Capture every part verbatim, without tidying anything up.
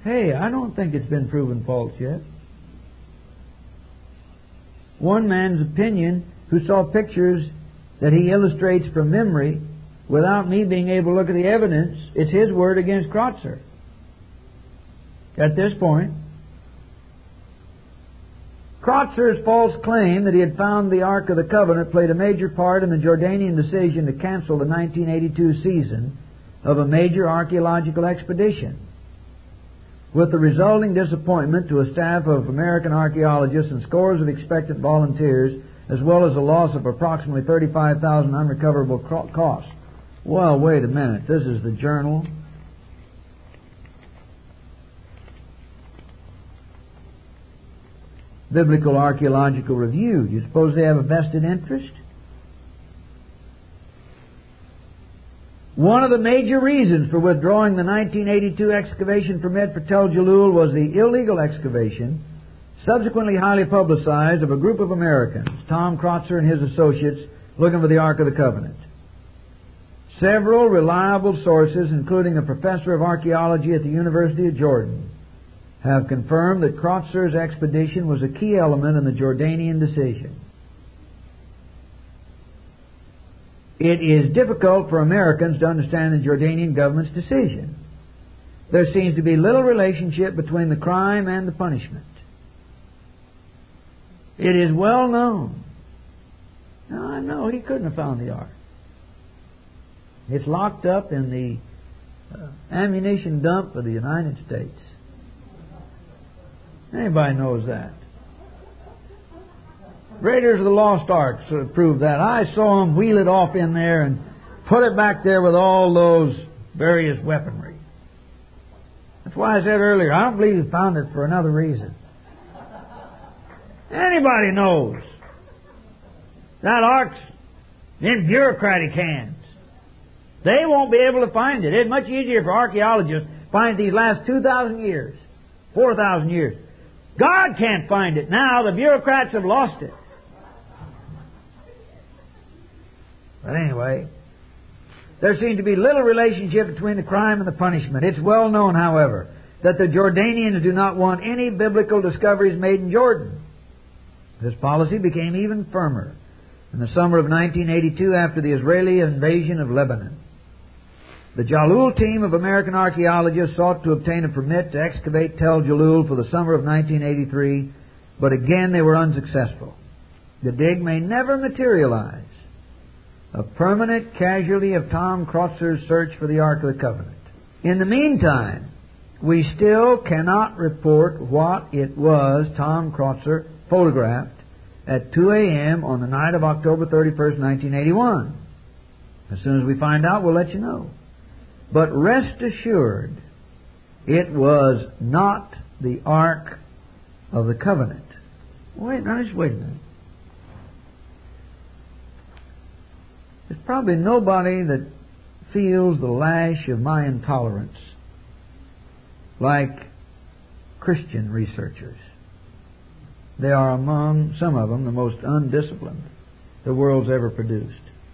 Hey, I don't think it's been proven false yet. One man's opinion, who saw pictures that he illustrates from memory without me being able to look at the evidence, it's his word against Kreutzer. At this point, Kreutzer's false claim that he had found the Ark of the Covenant played a major part in the Jordanian decision to cancel the nineteen eighty-two season of a major archaeological expedition, with the resulting disappointment to a staff of American archaeologists and scores of expectant volunteers, as well as a loss of approximately thirty-five thousand unrecoverable costs. Well, wait a minute. This is the Journal. Biblical Archaeological Review. Do you suppose they have a vested interest? One of the major reasons for withdrawing the nineteen eighty-two excavation permit for Tel Jalul was the illegal excavation, subsequently highly publicized, of a group of Americans, Tom Kreutzer and his associates, looking for the Ark of the Covenant. Several reliable sources, including a professor of archaeology at the University of Jordan, have confirmed that Kreutzer's expedition was a key element in the Jordanian decision. It is difficult for Americans to understand the Jordanian government's decision. There seems to be little relationship between the crime and the punishment. It is well known. Now, I know he couldn't have found the Ark. It's locked up in the uh, ammunition dump of the United States. Anybody knows that. Raiders of the Lost Ark sort of proved that. I saw them wheel it off in there and put it back there with all those various weaponry. That's why I said earlier, I don't believe he found it for another reason. Anybody knows that Ark's in bureaucratic hands. They won't be able to find it. It's much easier for archaeologists to find these last two thousand years, four thousand years. God can't find it now. The bureaucrats have lost it. But anyway, there seems to be little relationship between the crime and the punishment. It's well known, however, that the Jordanians do not want any biblical discoveries made in Jordan. This policy became even firmer in the summer of nineteen eighty-two after the Israeli invasion of Lebanon. The Jalul team of American archaeologists sought to obtain a permit to excavate Tel Jalul for the summer of nineteen eighty-three, but again they were unsuccessful. The dig may never materialize, a permanent casualty of Tom Kreutzer's search for the Ark of the Covenant. In the meantime, we still cannot report what it was Tom Kreutzer photographed at two a.m. on the night of October thirty-first, nineteen eighty-one. As soon as we find out, we'll let you know. But rest assured, it was not the Ark of the Covenant. Wait, now just wait a minute. There's probably nobody that feels the lash of my intolerance like Christian researchers. They are among, some of them, the most undisciplined the world's ever produced.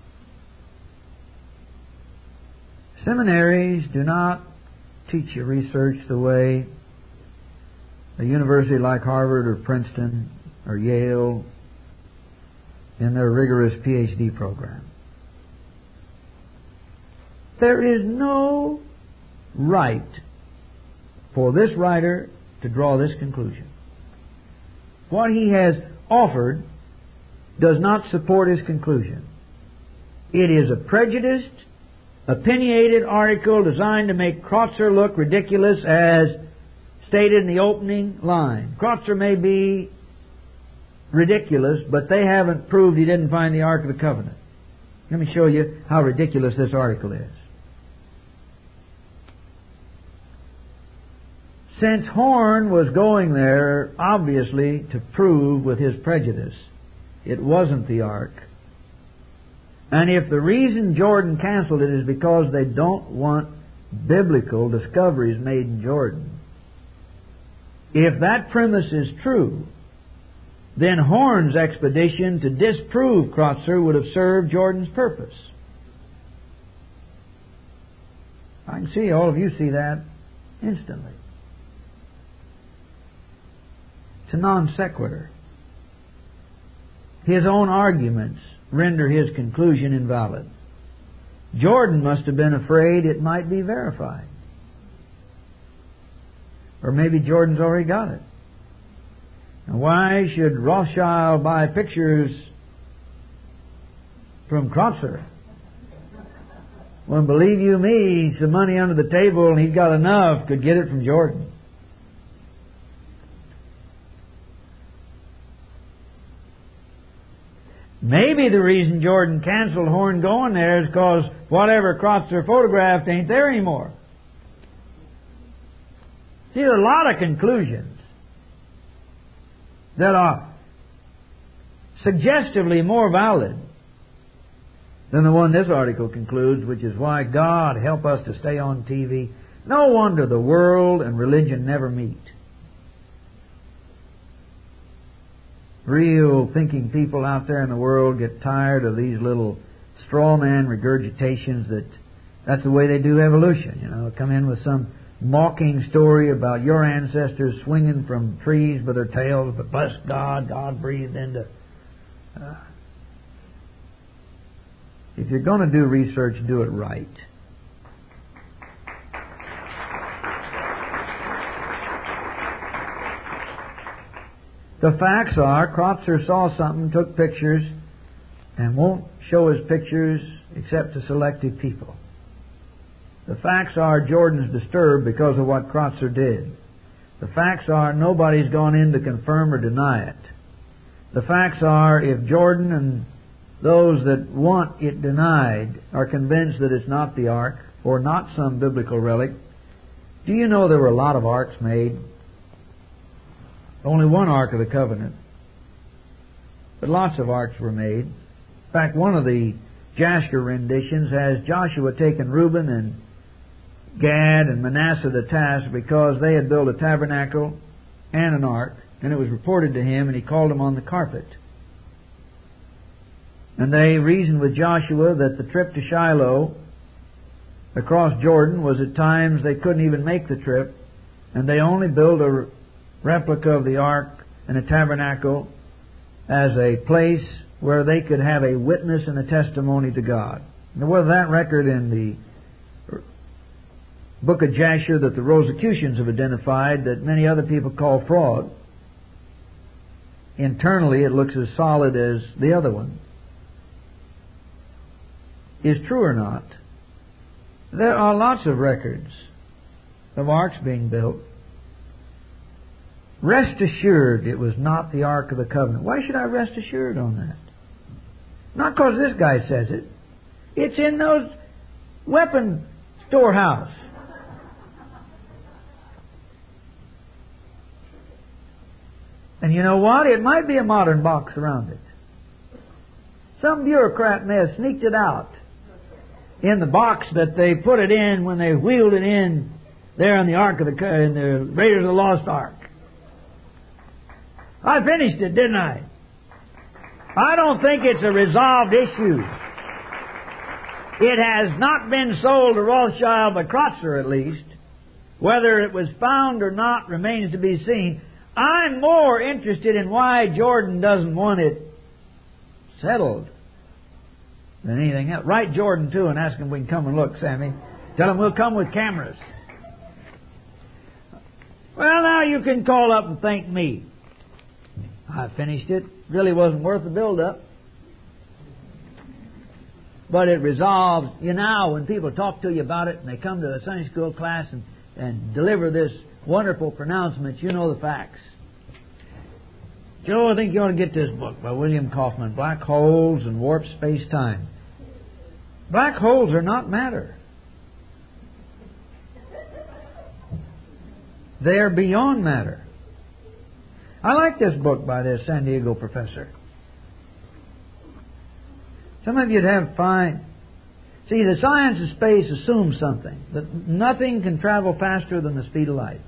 Seminaries do not teach you research the way a university like Harvard or Princeton or Yale in their rigorous P H D program. There is no right for this writer to draw this conclusion. What he has offered does not support his conclusion. It is a prejudiced, opinionated article designed to make Kreutzer look ridiculous, as stated in the opening line. Kreutzer may be ridiculous, but they haven't proved he didn't find the Ark of the Covenant. Let me show you how ridiculous this article is. Since Horn was going there, obviously, to prove with his prejudice it wasn't the Ark, and if the reason Jordan canceled it is because they don't want biblical discoveries made in Jordan, if that premise is true, then Horn's expedition to disprove Kreutzer would have served Jordan's purpose. I can see all of you see that instantly. It's a non sequitur. His own arguments render his conclusion invalid. Jordan must have been afraid it might be verified. Or maybe Jordan's already got it. Now, why should Rothschild buy pictures from Kreutzer? Well, believe you me, some money under the table and he's got enough, could get it from Jordan. Maybe the reason Jordan canceled Horn going there is because whatever Kreutzer photographed ain't there anymore. See, there are a lot of conclusions that are suggestively more valid than the one this article concludes, which is why God help us to stay on T V. No wonder the world and religion never meet. Real thinking people out there in the world get tired of these little straw man regurgitations that that's the way they do evolution. You know, come in with some mocking story about your ancestors swinging from trees with their tails, but bless God, God breathed into... Uh, if you're going to do research, do it right. The facts are, Kreutzer saw something, took pictures, and won't show his pictures except to selected people. The facts are, Jordan's disturbed because of what Kreutzer did. The facts are, nobody's gone in to confirm or deny it. The facts are, if Jordan and those that want it denied are convinced that it's not the ark or not some biblical relic, do you know there were a lot of arks made? Only one Ark of the Covenant. But lots of arks were made. In fact, one of the Jasher renditions has Joshua taken Reuben and Gad and Manasseh to task because they had built a tabernacle and an ark, and it was reported to him, and he called them on the carpet. And they reasoned with Joshua that the trip to Shiloh across Jordan was at times they couldn't even make the trip, and they only built a replica of the ark and a tabernacle as a place where they could have a witness and a testimony to God. Now, whether that record in the book of Jasher that the Rosicrucians have identified that many other people call fraud, internally it looks as solid as the other one, is true or not, there are lots of records of arks being built. Rest assured it was not the Ark of the Covenant. Why should I rest assured on that? Not because this guy says it. It's in those weapon storehouse. And you know what? It might be a modern box around it. Some bureaucrat may have sneaked it out in the box that they put it in when they wheeled it in there in the Ark of the in the Raiders of the Lost Ark. I finished it, didn't I? I don't think it's a resolved issue. It has not been sold to Rothschild by Kreutzer, at least. Whether it was found or not remains to be seen. I'm more interested in why Jordan doesn't want it settled than anything else. Write Jordan, too, and ask him if we can come and look, Sammy. Tell him we'll come with cameras. Well, now you can call up and thank me. I finished it. Really wasn't worth the build-up. But it resolves, you know, when people talk to you about it and they come to a Sunday school class and, and deliver this wonderful pronouncement, you know the facts. Joe, I think you ought to get this book by William Kaufman, Black Holes and Warped Space-Time. Black holes are not matter. They are beyond matter. I like this book by this San Diego professor. Some of you'd have fine. See, the science of space assumes something, that nothing can travel faster than the speed of light.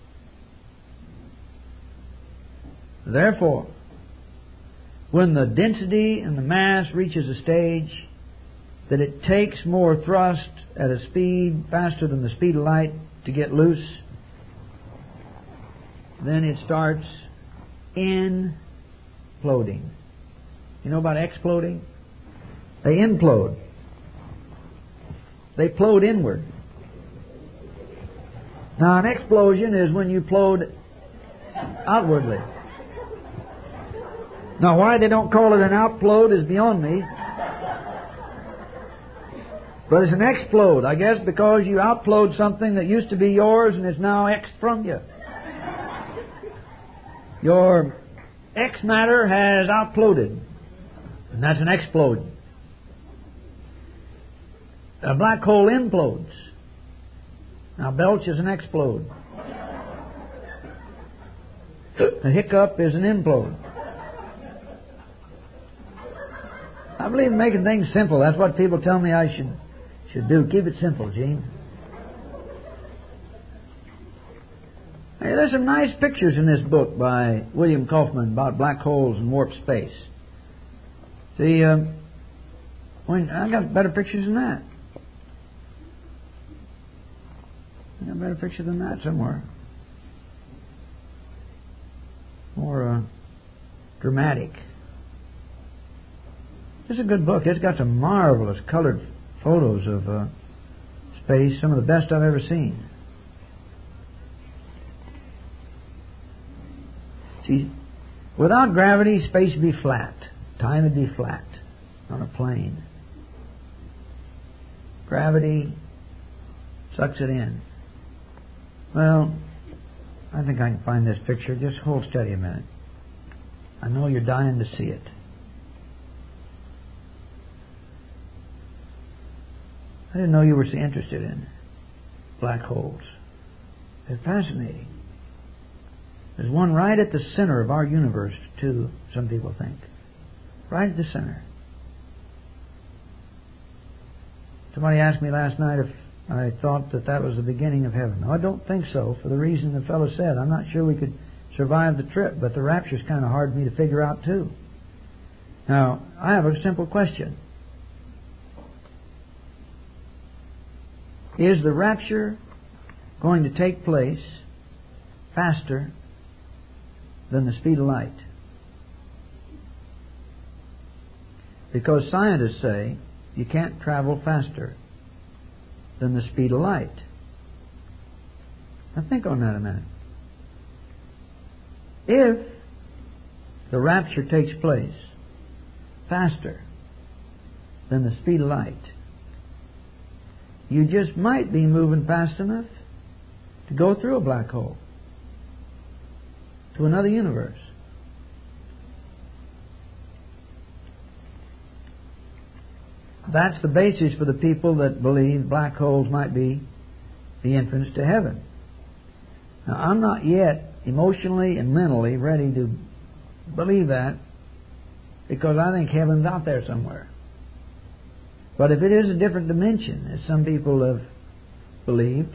Therefore, when the density and the mass reaches a stage that it takes more thrust at a speed faster than the speed of light to get loose, then it starts imploding. You know about exploding? They implode. They plode inward. Now, an explosion is when you plode outwardly. Now, why they don't call it an outplode is beyond me. But it's an explode, I guess, because you outplode something that used to be yours and is now X from you. Your X matter has outploded, and that's an explode. A black hole implodes. Now, belch is an explode. A hiccup is an implode. I believe in making things simple. That's what people tell me I should should do. Keep it simple, Gene. Hey, there's some nice pictures in this book by William Kaufman about black holes and warp space. See, uh, when, I got better pictures than that. I got a better picture than that somewhere. More uh, dramatic. It's a good book. It's got some marvelous colored photos of uh, space, some of the best I've ever seen. See, without gravity, space would be flat. Time would be flat on a plane. Gravity sucks it in. Well, I think I can find this picture. Just hold steady a minute. I know you're dying to see it. I didn't know you were so interested in black holes. They're fascinating. There's one right at the center of our universe, too, some people think. Right at the center. Somebody asked me last night if I thought that that was the beginning of heaven. No, I don't think so, for the reason the fellow said. I'm not sure we could survive the trip, but the rapture's kind of hard for me to figure out, too. Now, I have a simple question. Is the rapture going to take place faster than the speed of light? Because scientists say you can't travel faster than the speed of light. Now think on that a minute. If the rapture takes place faster than the speed of light, you just might be moving fast enough to go through a black hole to another universe. That's the basis for the people that believe black holes might be the entrance to heaven. Now, I'm not yet emotionally and mentally ready to believe that, because I think heaven's out there somewhere. But if it is a different dimension, as some people have believed,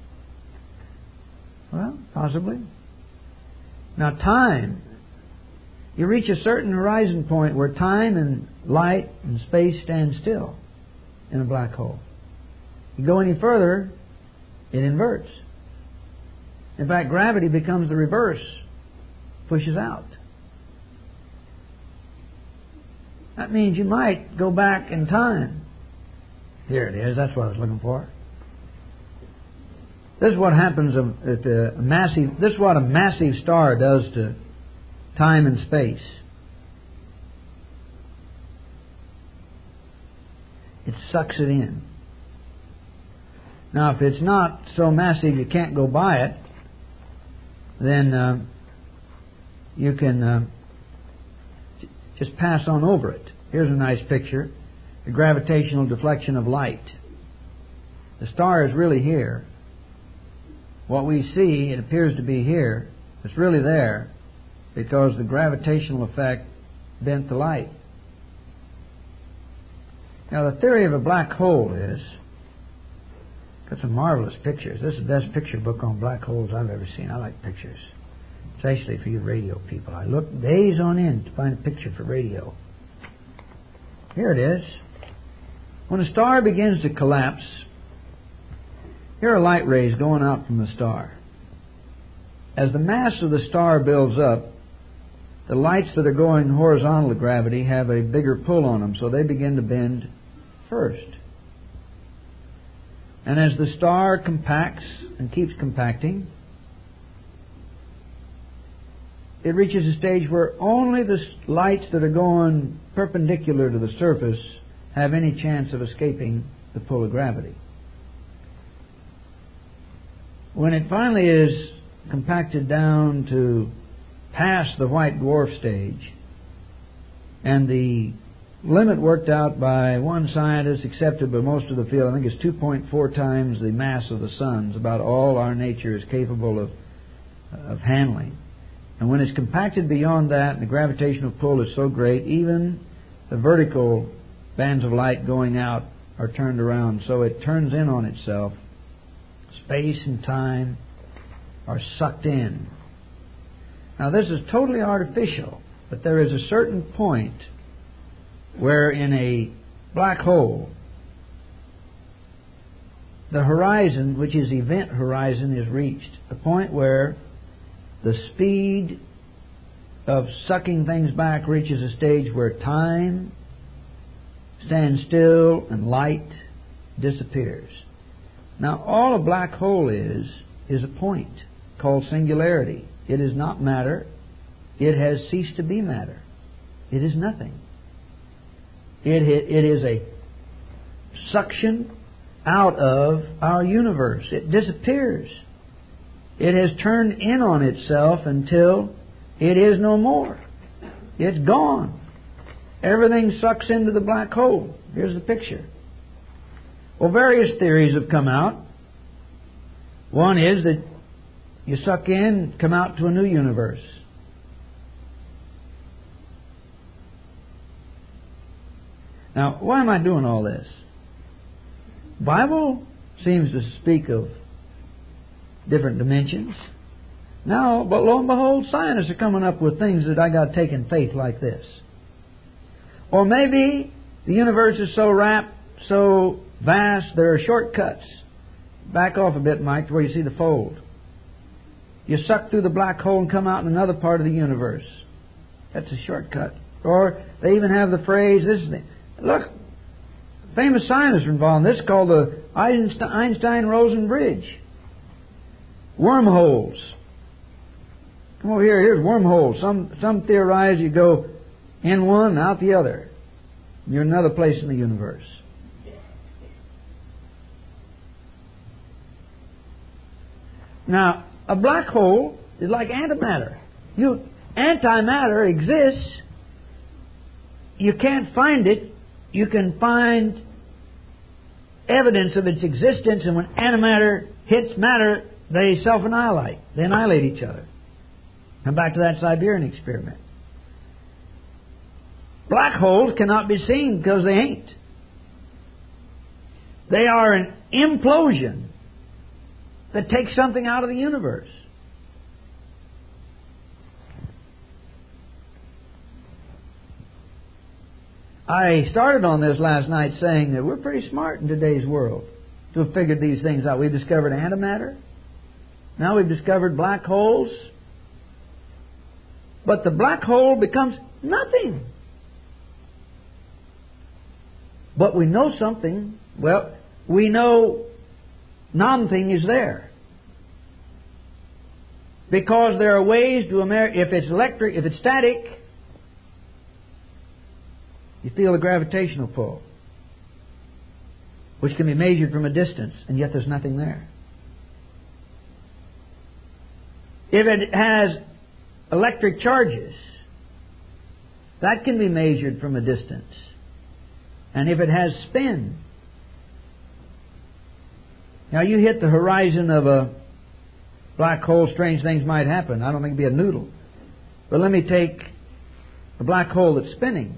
well, possibly. Now, time, you reach a certain horizon point where time and light and space stand still in a black hole. You go any further, it inverts. In fact, gravity becomes the reverse, pushes out. That means you might go back in time. Here it is. That's what I was looking for. This is what happens at a massive. This is what a massive star does to time and space. It sucks it in. Now, if it's not so massive you can't go by it, then uh, you can uh, just pass on over it. Here's a nice picture. The gravitational deflection of light. The star is really here. What we see, it appears to be here. It's really there because the gravitational effect bent the light. Now, the theory of a black hole is, got some marvelous pictures. This is the best picture book on black holes I've ever seen. I like pictures, especially for you radio people. I look days on end to find a picture for radio. Here it is. When a star begins to collapse, here are light rays going out from the star. As the mass of the star builds up, the lights that are going horizontal to gravity have a bigger pull on them, so they begin to bend first. And as the star compacts and keeps compacting, it reaches a stage where only the lights that are going perpendicular to the surface have any chance of escaping the pull of gravity. When it finally is compacted down to past the white dwarf stage, and the limit worked out by one scientist, accepted by most of the field, I think it's two point four times the mass of the sun. It's about all our nature is capable of, of handling. And when it's compacted beyond that, and the gravitational pull is so great, even the vertical bands of light going out are turned around, so it turns in on itself. Space and time are sucked in. Now, this is totally artificial, but there is a certain point where in a black hole, the horizon, which is event horizon, is reached. A point where the speed of sucking things back reaches a stage where time stands still and light disappears. Now, all a black hole is, is a point called singularity. It is not matter. It has ceased to be matter. It is nothing. It, it is a suction out of our universe. It disappears. It has turned in on itself until it is no more. It's gone. Everything sucks into the black hole. Here's the picture. Well, various theories have come out. One is that you suck in, come out to a new universe. Now, why am I doing all this? The Bible seems to speak of different dimensions. Now, but lo and behold, scientists are coming up with things that I got to take in faith like this. Or maybe the universe is so wrapped, so vast, there are shortcuts. Back off a bit, Mike, to where you see the fold. You suck through the black hole and come out in another part of the universe. That's a shortcut. Or they even have the phrase, this is the, look, famous scientists are involved in this, called the Einstein-Rosen bridge. Wormholes. Come over here, here's wormholes. Some, some theorize you go in one and out the other. You're in another place in the universe. Now, a black hole is like antimatter. You, antimatter exists. You can't find it. You can find evidence of its existence, and when antimatter hits matter, they self-annihilate. They annihilate each other. Come back to that Siberian experiment. Black holes cannot be seen because they ain't. They are an implosion that takes something out of the universe. I started on this last night saying that we're pretty smart in today's world to have figured these things out. We've discovered antimatter. Now we've discovered black holes. But the black hole becomes nothing. But we know something. Well, we know nothing is there. Because there are ways to, if it's electric, if it's static, you feel the gravitational pull, which can be measured from a distance, and yet there's nothing there. If it has electric charges, that can be measured from a distance. And if it has spin, now you hit the horizon of a black hole, strange things might happen. I don't think it'd be a noodle. But let me take a black hole that's spinning.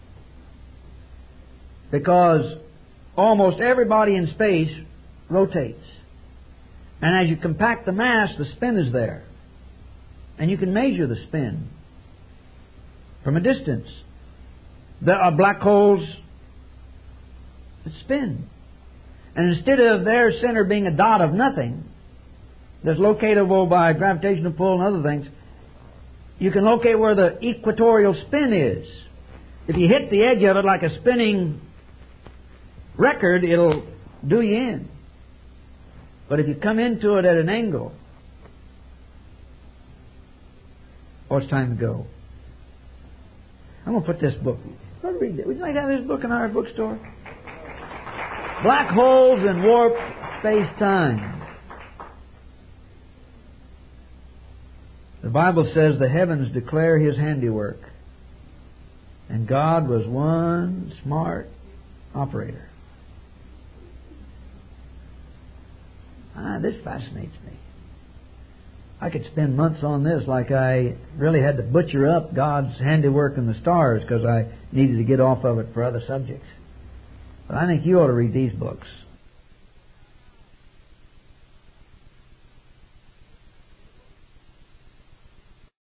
Because almost everybody in space rotates. And as you compact the mass, the spin is there. And you can measure the spin from a distance. There are black holes that spin. And instead of their center being a dot of nothing, that's locatable by gravitational pull and other things, you can locate where the equatorial spin is. If you hit the edge of it like a spinning record, it'll do you in. But if you come into it at an angle, oh, it's time to go. I'm going to put this book. Let's read it. Would you like to have this book in our bookstore? Black Holes and Warped Space-Time. The Bible says the heavens declare His handiwork. And God was one smart operator. Ah, this fascinates me. I could spend months on this like I really had to butcher up God's handiwork in the stars because I needed to get off of it for other subjects. But I think you ought to read these books.